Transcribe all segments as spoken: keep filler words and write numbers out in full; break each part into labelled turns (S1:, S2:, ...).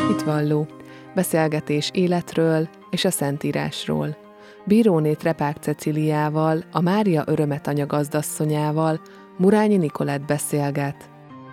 S1: Hitvalló. Beszélgetés életről és a Szentírásról. Bíróné Trepák Cecíliával, a Mária Örömet Anya gazdasszonyával Murányi Nikolett beszélget.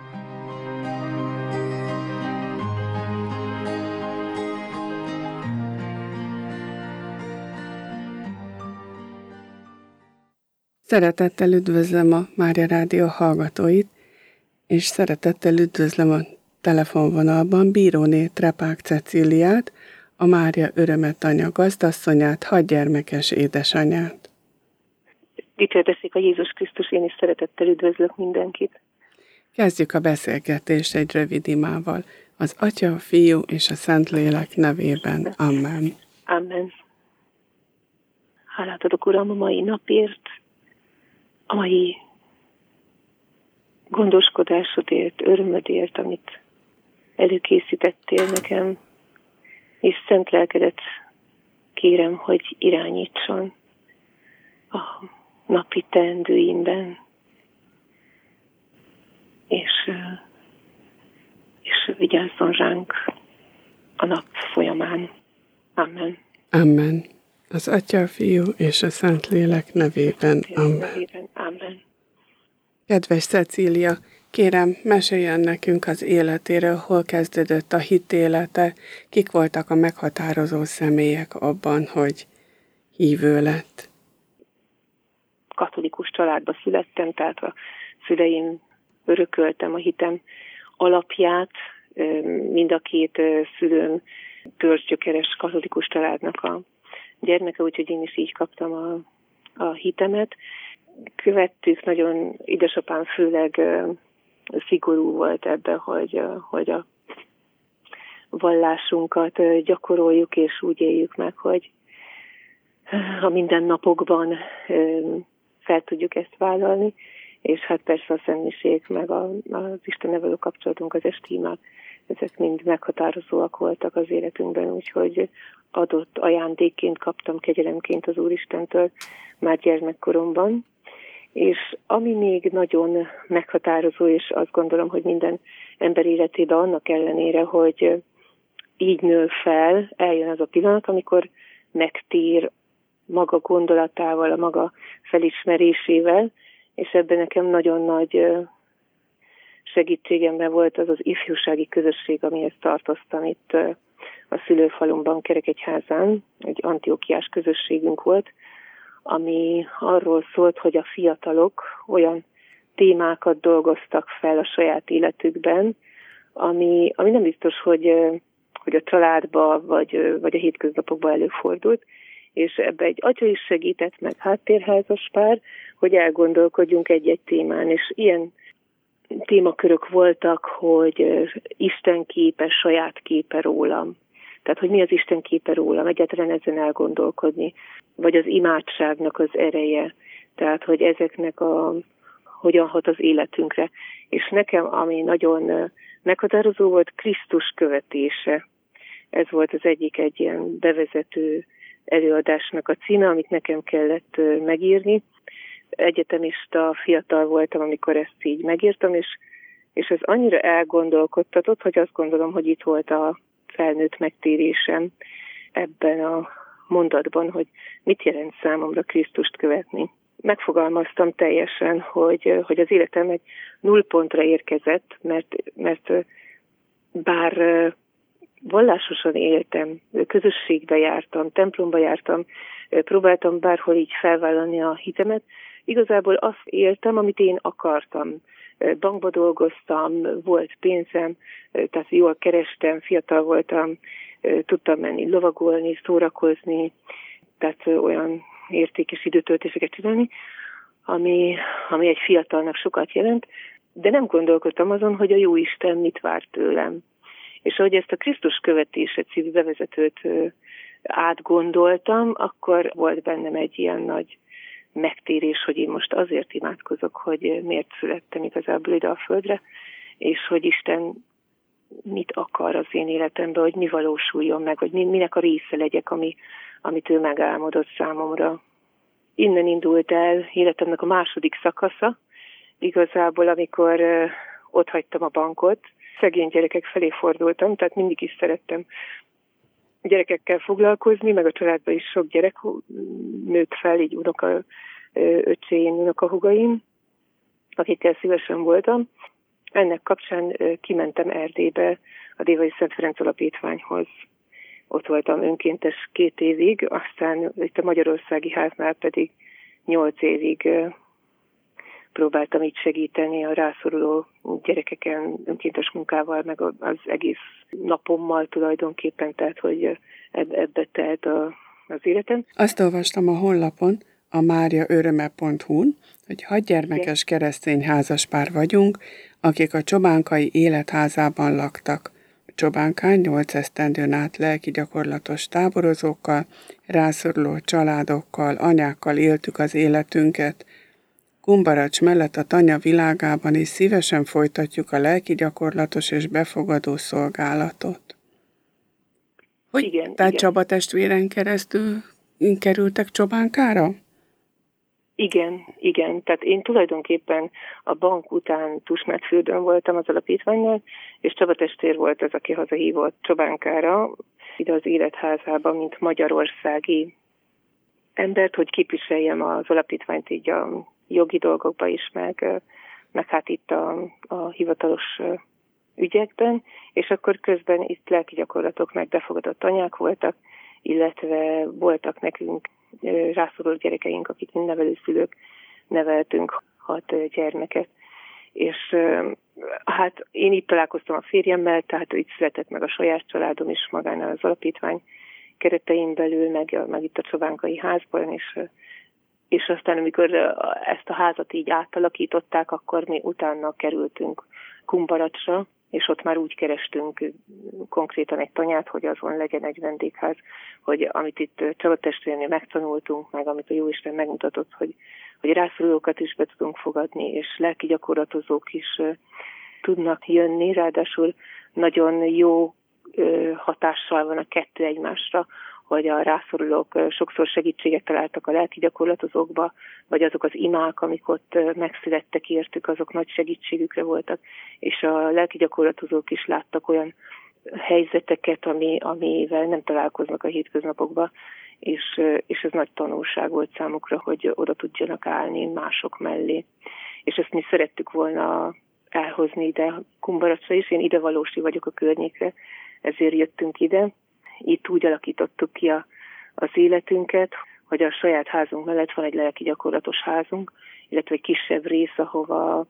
S2: Szeretettel üdvözlöm a Mária Rádió hallgatóit, és szeretettel üdvözlöm a telefonvonalban Bíróné Trepák Cecíliát, a Mária Örömet Anya gazdasszonyát, hatgyermekes édesanyát.
S3: Dicsértessék a Jézus Krisztus, én is szeretettel üdvözlök mindenkit.
S2: Kezdjük a beszélgetést egy rövid imával. Az Atya, a Fiú és a Szentlélek nevében. Amen.
S3: Amen. Hálát adok, Uram, a mai napért, a mai gondoskodásodért, örömödért, amit előkészítettél nekem, és szent lelkedet kérem, hogy irányítson a napi teendőimben, és, és vigyázzon ránk a nap folyamán. Amen.
S2: Amen. Az Atya, a Fiú és a Szentlélek nevében. Amen.
S3: Nevében. Amen.
S2: Kedves Cecília, kérem, meséljen nekünk az életéről, hol kezdődött a hitélete, kik voltak a meghatározó személyek abban, hogy hívő lett.
S3: Katolikus családba születtem, tehát a szüleim örököltem a hitem alapját, mind a két szülőm törzsgyökeres katolikus családnak a gyermeke, úgyhogy én is így kaptam a, a hitemet. Követtük, nagyon édesapám főleg szigorú volt ebben, hogy, hogy a vallásunkat gyakoroljuk, és úgy éljük meg, hogy a mindennapokban fel tudjuk ezt vállalni, és hát persze a szenmiség, meg a, az Istennel való kapcsolatunk, az esti imák, ezek mind meghatározóak voltak az életünkben, úgyhogy adott ajándékként kaptam, kegyelemként az Úristentől már gyermekkoromban. És ami még nagyon meghatározó, és azt gondolom, hogy minden ember életében annak ellenére, hogy így nő fel, eljön az a pillanat, amikor megtér maga gondolatával, a maga felismerésével, és ebben nekem nagyon nagy segítségemben volt az az ifjúsági közösség, amihez tartoztam itt a szülőfalumban, Kerekegyházán, egy antiókiás közösségünk volt, ami arról szólt, hogy a fiatalok olyan témákat dolgoztak fel a saját életükben, ami, ami nem biztos, hogy, hogy a családba vagy, vagy a hétköznapokban előfordult, és ebbe egy atya is segített, meg háttérházas pár, hogy elgondolkodjunk egy-egy témán, és ilyen témakörök voltak, hogy Isten képe, saját képe rólam. Tehát, hogy mi az Isten képe rólam, egyáltalán ezen elgondolkodni, vagy az imádságnak az ereje, tehát, hogy ezeknek a, hogyan hat az életünkre. És nekem, ami nagyon meghatározó volt, Krisztus követése. Ez volt az egyik egy ilyen bevezető előadásnak a címe, amit nekem kellett megírni. Egyetemista fiatal voltam, amikor ezt így megírtam, és, és ez annyira elgondolkodtatott, hogy azt gondolom, hogy itt volt a felnőtt megtérésem ebben a mondatban, hogy mit jelent számomra Krisztust követni. Megfogalmaztam teljesen, hogy, hogy az életem egy nullpontra érkezett, mert, mert bár vallásosan éltem, közösségbe jártam, templomba jártam, próbáltam bárhol így felvállalni a hitemet, igazából azt éltem, amit én akartam. Bankba dolgoztam, volt pénzem, tehát jól kerestem, fiatal voltam, tudtam menni lovagolni, szórakozni, tehát olyan értékes időtöltéseket csinálni, ami, ami egy fiatalnak sokat jelent, de nem gondolkodtam azon, hogy a Jóisten mit vár tőlem. És ahogy ezt a Krisztus követése című bevezetőt átgondoltam, akkor volt bennem egy ilyen nagy megtérés, hogy én most azért imádkozok, hogy miért születtem igazából ide a földre, és hogy Isten mit akar az én életemben, hogy mi valósuljon meg, hogy minek a része legyek, ami, amit ő megálmodott számomra. Innen indult el életemnek a második szakasza, igazából amikor ott hagytam a bankot, szegény gyerekek felé fordultam, tehát mindig is szerettem gyerekekkel foglalkozni, meg a családban is sok gyerek nőtt fel, így unoka öcséim, unokahugaim, akikkel szívesen voltam. Ennek kapcsán kimentem Erdélybe a Dévai Szent Ferenc Alapítványhoz. Ott voltam önkéntes két évig, aztán itt a Magyarországi Háznál pedig nyolc évig próbáltam így segíteni a rászoruló gyerekeken önkéntes munkával, meg az egész napommal tulajdonképpen, tehát hogy ebbe telt a, az életem.
S2: Azt olvastam a honlapon, a mária öröme pont hu-n, hogy hat gyermekes keresztény házaspár vagyunk, akik a Csobánkai életházában laktak. A Csobánkán nyolc esztendőn át lelki gyakorlatos táborozókkal, rászoruló családokkal, anyákkal éltük az életünket. Kumbaracs mellett a Tanya világában is szívesen folytatjuk a lelki gyakorlatos és befogadó szolgálatot. Hogy
S3: igen,
S2: tehát
S3: igen.
S2: Csaba testvéren keresztül kerültek Csobánkára?
S3: Igen, igen. Tehát én tulajdonképpen a bank után Tusnádfürdőn voltam az alapítványnál, és Csaba testvér volt az, aki hazahívott Csobánkára, ide az életházába, mint magyarországi embert, hogy képviseljem az alapítványt így a jogi dolgokba is, meg, meg hát itt a, a hivatalos ügyekben, és akkor közben itt lelki gyakorlatok, meg befogadott anyák voltak, illetve voltak nekünk rászoruló gyerekeink, akik mind nevelőszülők, neveltünk hat gyermeket. És hát én itt találkoztam a férjemmel, tehát itt született meg a saját családom is magánál az alapítvány keretein belül, meg, meg itt a Csobánkai házban, és, és aztán amikor ezt a házat így átalakították, akkor mi utána kerültünk Kumbaracsra, és ott már úgy kerestünk konkrétan egy tanyát, hogy azon legyen egy vendégház, hogy amit itt Csaba testvérnél megtanultunk, meg amit a Jóisten megmutatott, hogy, hogy rászorulókat is be tudunk fogadni, és lelki gyakorlatozók is uh, tudnak jönni, ráadásul nagyon jó uh, hatással van a kettő egymásra, hogy a rászorulók uh, sokszor segítséget találtak a lelki gyakorlatozókba, vagy azok az imák, amik ott uh, megszülettek értük, azok nagy segítségükre voltak, és a lelki gyakorlatozók is láttak olyan helyzeteket, ami, amivel nem találkoznak a hétköznapokban, és, és ez nagy tanulság volt számukra, hogy oda tudjanak állni mások mellé. És ezt mi szerettük volna elhozni ide Kumbaracra is, én idevalósi vagyok a környékre, ezért jöttünk ide. Itt úgy alakítottuk ki a, az életünket, hogy a saját házunk mellett van egy lelki gyakorlatos házunk, illetve egy kisebb rész, ahova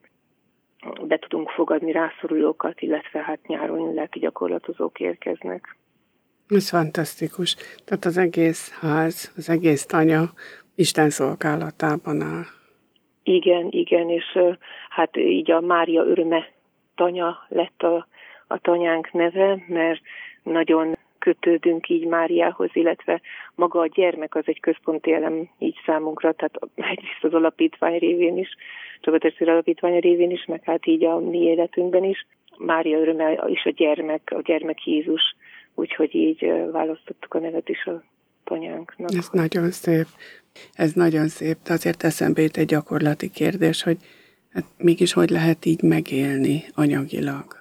S3: be tudunk fogadni rászorulókat, illetve hát nyáron lelki gyakorlatozók érkeznek.
S2: Ez fantasztikus. Tehát az egész ház, az egész tanya Isten szolgálatában áll.
S3: Igen, igen, és hát így a Mária öröme tanya lett a, a tanyánk neve, mert nagyon kötődünk így Máriához, illetve maga a gyermek az egy központi elem így számunkra, tehát egyrészt az alapítvány révén is, Csaba testvér alapítvány révén is, meg hát így a mi életünkben is. Mária öröme is a gyermek, a gyermek Jézus, úgyhogy így választottuk a nevet is a tanyánknak.
S2: Ez nagyon szép. Ez nagyon szép, de azért eszembe jut egy gyakorlati kérdés, hogy hát mégis hogy lehet így megélni anyagilag?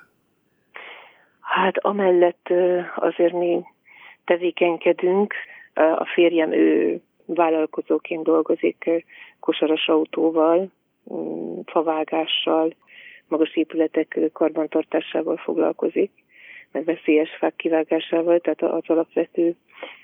S3: Hát amellett azért mi tevékenykedünk. A férjem, ő vállalkozóként dolgozik, kosaras autóval, favágással, magas épületek karbantartásával foglalkozik, meg veszélyes fák kivágásával, tehát az alapvető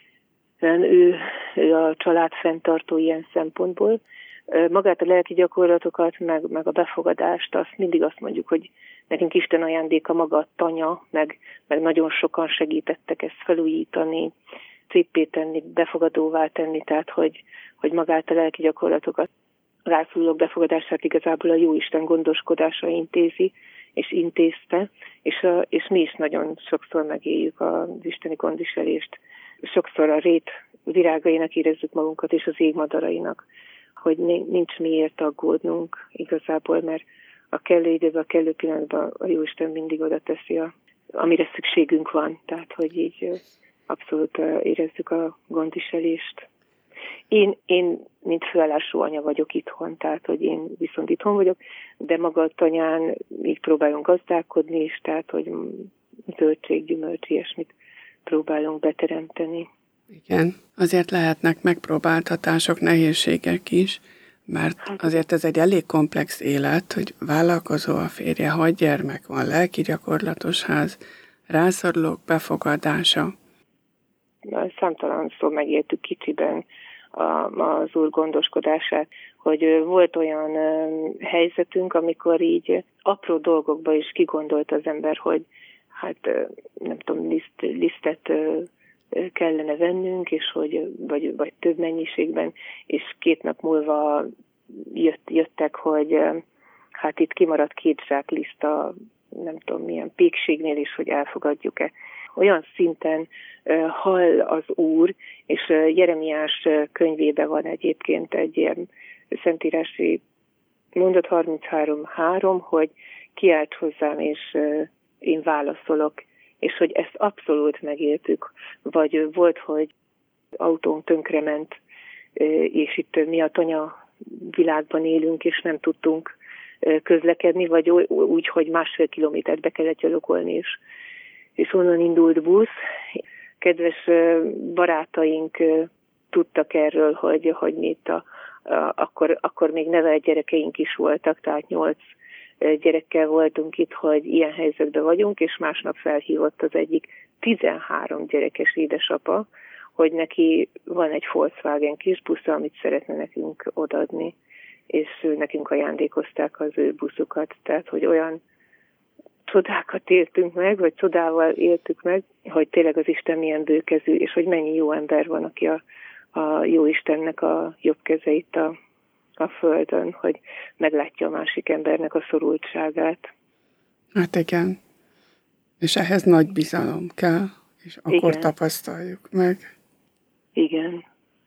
S3: ő, ő a család fenntartó ilyen szempontból. Magát a lelki gyakorlatokat, meg, meg a befogadást, azt mindig azt mondjuk, hogy nekünk Isten ajándéka maga a tanya, meg, meg nagyon sokan segítettek ezt felújítani, széppé tenni, befogadóvá tenni, tehát hogy, hogy magát a lelki gyakorlatokat, rászorulók befogadását igazából a Jóisten gondoskodása intézi, és intézte, és, a, és mi is nagyon sokszor megéljük az isteni gondviselést. Sokszor a rét virágainak érezzük magunkat, és az ég madarainak, hogy nincs miért aggódnunk igazából, mert a kellő időben, a kellő pillanatban a Jóisten mindig oda teszi, a, amire szükségünk van. Tehát, hogy így abszolút érezzük a gondviselést. Én, én mint főállású anya vagyok itthon, tehát hogy én viszont itthon vagyok, de maga a tanyán így próbálunk gazdálkodni is, tehát hogy zöldség, gyümölcs, ilyesmit próbálunk beteremteni.
S2: Igen, azért lehetnek megpróbáltatások, nehézségek is, mert azért ez egy elég komplex élet, hogy vállalkozó a férje, hat gyermek van, lelki gyakorlatos ház, rászorulók befogadása.
S3: Számtalan szó megéltük kicsiben az Úr gondoskodását, hogy volt olyan helyzetünk, amikor így apró dolgokba is kigondolt az ember, hogy hát nem tudom, liszt, lisztet kellene vennünk, és hogy, vagy, vagy több mennyiségben, és két nap múlva jött, jöttek, hogy hát itt kimaradt két zsák liszt a nem tudom milyen pékségnél is, hogy elfogadjuk-e. Olyan szinten uh, hall az Úr, és uh, Jeremiás uh, könyvében van egyébként egy ilyen szentírási mondat harminchárom három, hogy kiálts hozzám, és uh, én válaszolok, és hogy ezt abszolút megéltük. Vagy uh, volt, hogy autón tönkrement, uh, és itt uh, mi a tanya világban élünk, és nem tudtunk uh, közlekedni, vagy úgy, hogy másfél kilométert be kellett gyalogolni, és és onnan indult busz. Kedves barátaink tudtak erről, hogy, hogy mi itt a, a, akkor, akkor még nevelt gyerekeink is voltak, tehát nyolc gyerekkel voltunk itt, hogy ilyen helyzetben vagyunk, és másnap felhívott az egyik tizenhárom gyerekes édesapa, hogy neki van egy Volkswagen kis busza, amit szeretne nekünk odaadni, és nekünk ajándékozták az ő buszukat, tehát hogy olyan csodákat éltünk meg, vagy csodával éltük meg, hogy tényleg az Isten milyen bőkezű, és hogy mennyi jó ember van, aki a, a jó Istennek a jobb keze itt a, a földön, hogy meglátja a másik embernek a szorultságát.
S2: Hát igen. És ehhez nagy bizalom kell, és akkor igen. Tapasztaljuk meg.
S3: Igen.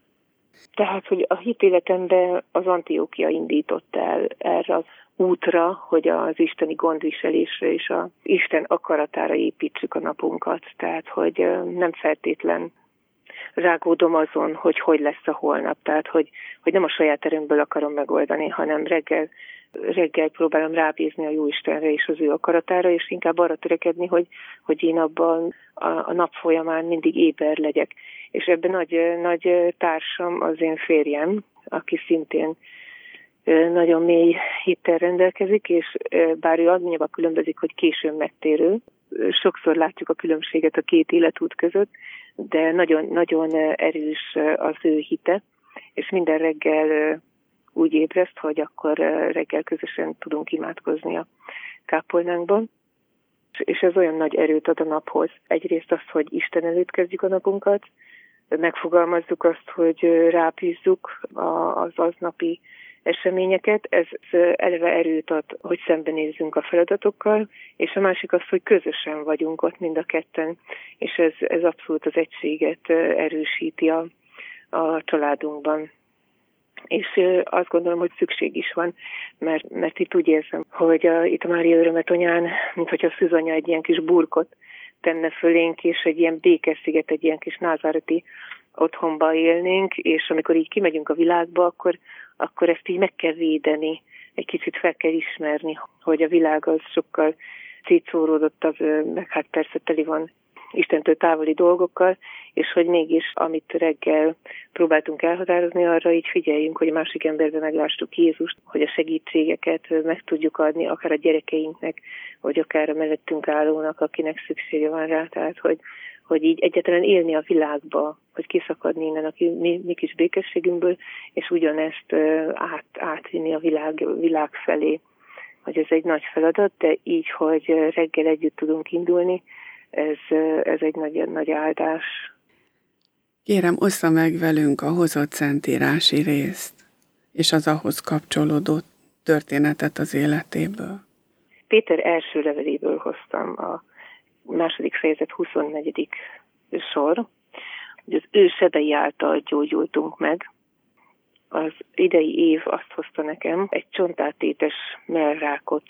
S3: Tehát, hogy a hitéletemben az Antiókia indított el erre az útra, hogy az isteni gondviselésre és az Isten akaratára építsük a napunkat. Tehát, hogy nem feltétlen rágódom azon, hogy hogy lesz a holnap. Tehát, hogy, hogy nem a saját erőmből akarom megoldani, hanem reggel, reggel próbálom rábízni a jó Istenre és az ő akaratára, és inkább arra törekedni, hogy, hogy én abban a, a nap folyamán mindig éber legyek. És ebben nagy, nagy társam az én férjem, aki szintén nagyon mély hittel rendelkezik, és bár ő annyiban különbözik, hogy későn megtérő, sokszor látjuk a különbséget a két életút között, de nagyon, nagyon erős az ő hite, és minden reggel úgy ébreszt, hogy akkor reggel közösen tudunk imádkozni a kápolnánkban. És ez olyan nagy erőt ad a naphoz. Egyrészt azt, hogy Isten előtt kezdjük a napunkat, megfogalmazzuk azt, hogy rábízzuk az aznapi eseményeket, ez eleve erőt ad, hogy szembenézzünk a feladatokkal, és a másik az, hogy közösen vagyunk ott mind a ketten, és ez, ez abszolút az egységet erősíti a, a családunkban. És azt gondolom, hogy szükség is van, mert, mert itt úgy érzem, hogy a, itt a Mária Örömetanyán, mint hogyha a szűzanya egy ilyen kis burkot tenne fölénk, és egy ilyen békessziget, egy ilyen kis názáreti otthonba élnénk, és amikor így kimegyünk a világba, akkor, akkor ezt így meg kell védeni, egy kicsit fel kell ismerni, hogy a világ az sokkal szétszóródottabb, meg hát persze teli van Istentől távoli dolgokkal, és hogy mégis, amit reggel próbáltunk elhatározni, arra így figyeljünk, hogy a másik emberben meglássuk Jézust, hogy a segítségeket meg tudjuk adni, akár a gyerekeinknek, vagy akár a mellettünk állónak, akinek szüksége van rá, tehát hogy, hogy így egyáltalán élni a világba, hogy kiszakadni innen a mi, mi kis békességünkből, és ugyanezt át, átvinni a világ, világ felé. Hogy ez egy nagy feladat, de így, hogy reggel együtt tudunk indulni, Ez, ez egy nagy, nagy áldás.
S2: Kérem, ossza meg velünk a hozott szentírási részt, és az ahhoz kapcsolódó történetet az életéből.
S3: Péter első leveléből hoztam a második fejezet huszonnegyedik sor, hogy az ő sebei által gyógyultunk meg. Az idei év azt hozta nekem, egy csontátétes mellrákot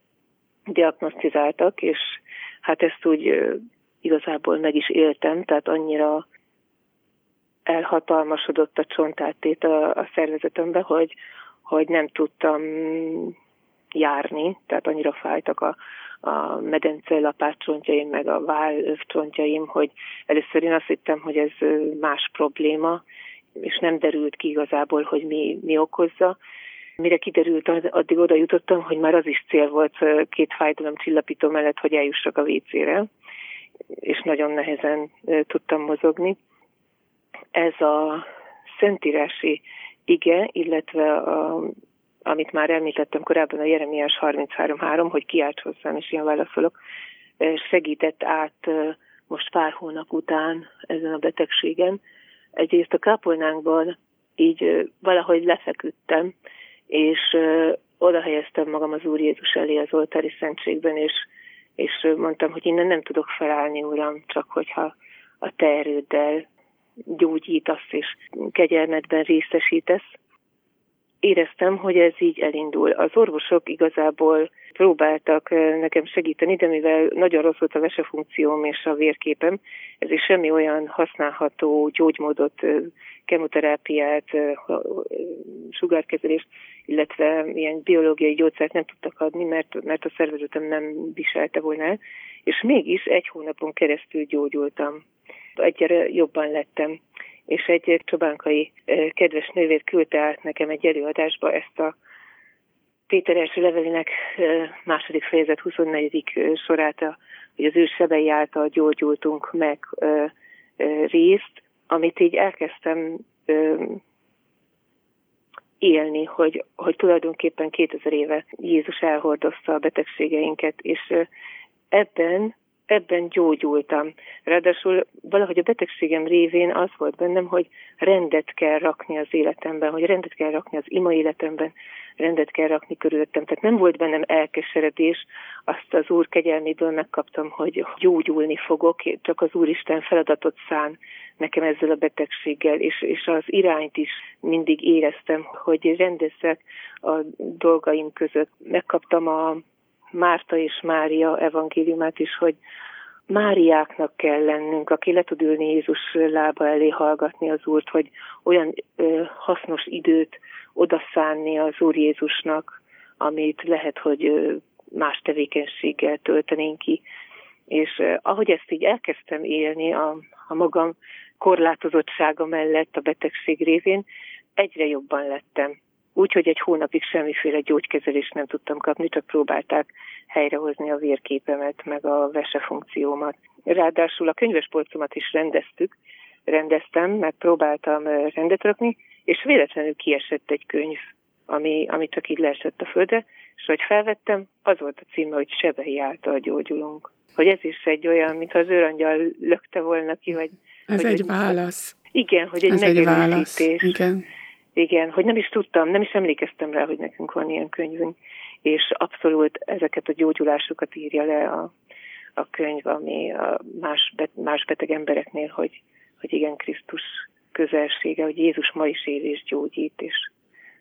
S3: diagnosztizáltak, és hát ezt úgy igazából meg is éltem, tehát annyira elhatalmasodott a csontáttét a, a szervezetembe, hogy, hogy nem tudtam járni, tehát annyira fájtak a, a medence lapátcsontjaim, meg a vállövcsontjaim, hogy először én azt hittem, hogy ez más probléma, és nem derült ki igazából, hogy mi, mi okozza. Mire kiderült, addig oda jutottam, hogy már az is cél volt két fájdalomcsillapító mellett, hogy eljussak a vécére, és nagyon nehezen tudtam mozogni. Ez a szentírási ige, illetve a, amit már említettem korábban, a Jeremiás harminchárom három, hogy kiálts hozzám, és én válaszolok, segített át most pár hónap után ezen a betegségen. Egyrészt a kápolnánkban így valahogy lefeküdtem, és oda helyeztem magam az Úr Jézus elé az oltári szentségben, és, és mondtam, hogy innen nem tudok felállni, Uram, csak hogyha a te erőddel gyógyítasz és kegyelmedben részesítesz. Éreztem, hogy ez így elindul. Az orvosok igazából próbáltak nekem segíteni, de mivel nagyon rossz volt a vesefunkcióm és a vérképem, ezért semmi olyan használható gyógymódot, kemoterápiát, sugárkezelést, illetve ilyen biológiai gyógyszert nem tudtak adni, mert, mert a szervezetem nem viselte volna el, és mégis egy hónapon keresztül gyógyultam. Egyre jobban lettem, és egy csobánkai kedves nővér küldte át nekem egy előadásba ezt a Péter első levelének második fejezet huszonnegyedik sorát, hogy az ő sebei által gyógyultunk meg részt, amit így elkezdtem élni, hogy, hogy tulajdonképpen kétezer éve Jézus elhordozta a betegségeinket, és ebben ebben gyógyultam. Ráadásul valahogy a betegségem révén az volt bennem, hogy rendet kell rakni az életemben, hogy rendet kell rakni az ima életemben, rendet kell rakni körülöttem. Tehát nem volt bennem elkeseredés, azt az Úr kegyelméből megkaptam, hogy gyógyulni fogok, csak az Úristen feladatot szán nekem ezzel a betegséggel, és, és az irányt is mindig éreztem, hogy rendezzek a dolgaim között. Megkaptam a Márta és Mária evangéliumát is, hogy Máriáknak kell lennünk, aki le tud ülni Jézus lába elé hallgatni az Úrt, hogy olyan ö, hasznos időt odaszánni az Úr Jézusnak, amit lehet, hogy ö, más tevékenységgel töltenénk ki. És ö, ahogy ezt így elkezdtem élni a, a magam korlátozottsága mellett a betegség révén, egyre jobban lettem. Úgyhogy egy hónapig semmiféle gyógykezelést nem tudtam kapni, csak próbálták helyrehozni a vérképemet, meg a vesefunkciómat. Ráadásul a könyvespolcomat is rendeztük, rendeztem, meg próbáltam rendet rakni, és véletlenül kiesett egy könyv, ami, ami csak így leesett a földre, és hogy felvettem, az volt a címe, hogy sebei által gyógyulunk. Hogy ez is egy olyan, mintha az őrangyal lökte volna ki, vagy...
S2: Ez
S3: hogy
S2: egy válasz.
S3: Igen, hogy egy
S2: ez
S3: megerősítés.
S2: Egy válasz. Igen.
S3: Igen, hogy nem is tudtam, nem is emlékeztem rá, hogy nekünk van ilyen könyvünk, és abszolút ezeket a gyógyulásokat írja le a, a könyv, ami a más, bet, más beteg embereknél, hogy, hogy igen, Krisztus közelsége, hogy Jézus ma is él és gyógyít, és,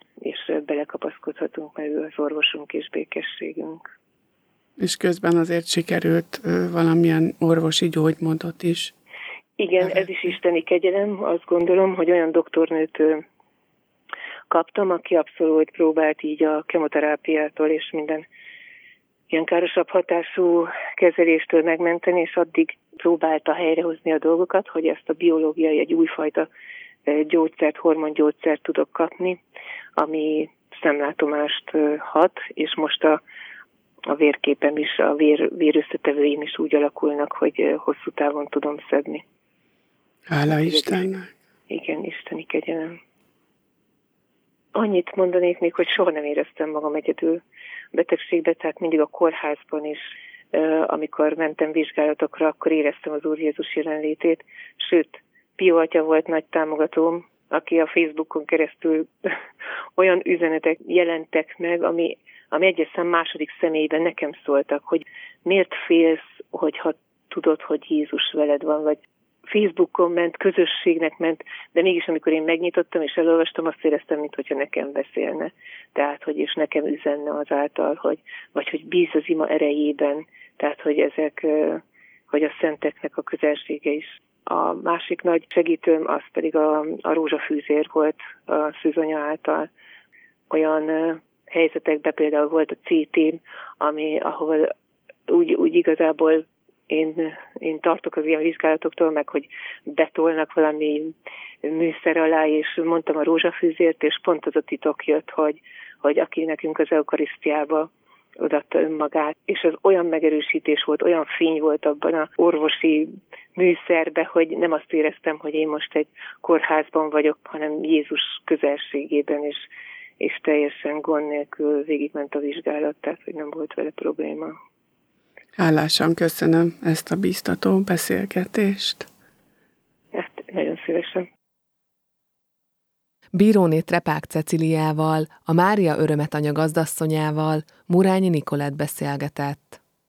S3: és belekapaszkodhatunk, mert ő az orvosunk és békességünk.
S2: És közben azért sikerült valamilyen orvosi gyógymódot is.
S3: Igen, ez is isteni kegyelem. Azt gondolom, hogy olyan doktornőt kaptam, aki abszolút próbált így a kemoterápiától és minden ilyen károsabb hatású kezeléstől megmenteni, és addig próbálta helyrehozni a dolgokat, hogy ezt a biológiai, egy újfajta gyógyszert, hormongyógyszert tudok kapni, ami szemlátomást hat, és most a, a vérképem is, a vér, vérösszetevőim is úgy alakulnak, hogy hosszú távon tudom szedni.
S2: Hála Istennek!
S3: Igen, isteni kegyelem. Annyit mondanék még, hogy soha nem éreztem magam egyedül betegségbe, tehát mindig a kórházban is, amikor mentem vizsgálatokra, akkor éreztem az Úr Jézus jelenlétét. Sőt, Pio atya volt nagy támogatóm, aki a Facebookon keresztül olyan üzenetek jelentek meg, ami, ami egyes szám második személyben nekem szóltak, hogy miért félsz, hogyha tudod, hogy Jézus veled van, vagy Facebookon ment, közösségnek ment, de mégis amikor én megnyitottam és elolvastam, azt éreztem, mintha nekem beszélne. Tehát, hogy és nekem üzenne azáltal, hogy, vagy hogy bíz az ima erejében, tehát, hogy ezek, hogy a szenteknek a közelsége is A másik nagy segítőm az pedig a, a rózsafűzér volt a szűzanya által. Olyan uh, helyzetekben például volt a cé té, ami, ahol úgy, úgy igazából én, én tartok az ilyen vizsgálatoktól, meg hogy betolnak valami műszer alá, és mondtam a rózsafűzért, és pont az a titok jött, hogy, hogy aki nekünk az eukarisztiába odatta önmagát, és az olyan megerősítés volt, olyan fény volt abban az orvosi műszerben, hogy nem azt éreztem, hogy én most egy kórházban vagyok, hanem Jézus közelségében, és, és teljesen gond nélkül végigment a vizsgálat, tehát hogy nem volt vele probléma.
S2: Hálásan köszönöm ezt a bíztató beszélgetést.
S3: Ezt nagyon szívesen.
S1: Bíróné Trepák Ceciliával, a Mária Örömet Anya gazdasszonyával Murányi Nikolett beszélgetett.